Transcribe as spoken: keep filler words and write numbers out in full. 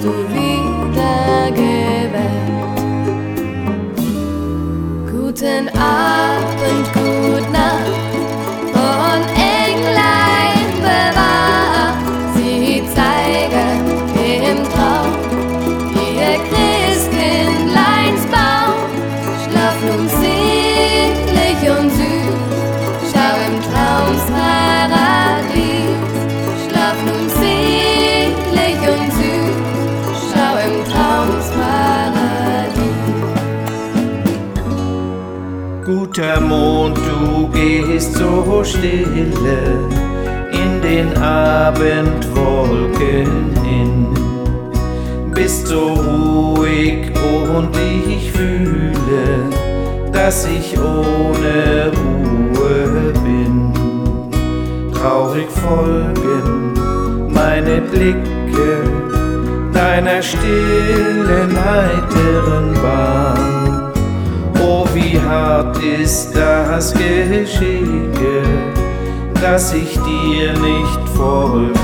du wieder geweckt. Guten Abend, gut Nacht und Englein bewahr. Sie zeigen im Traum ihr Christkindleinsbaum. Schlaf nun sehnlich und süß, schau im Traumsparadies. Schlaf nun sehnlich und süß, schau im Traumsparadies. Guter Mond, du gehst so stille in den Abendwolken hin, bist so ruhig und ich fühle, dass ich ohne Ruhe bin. Traurig folgen meine Blicke deiner stillen, heiteren Bahn. Oh, wie hart ist das Geschicke, dass ich dir nicht folgen